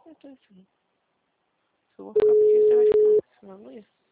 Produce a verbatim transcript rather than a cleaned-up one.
Então, assim, se eu vou ficar porque você vai ficar. Senão eu não ia.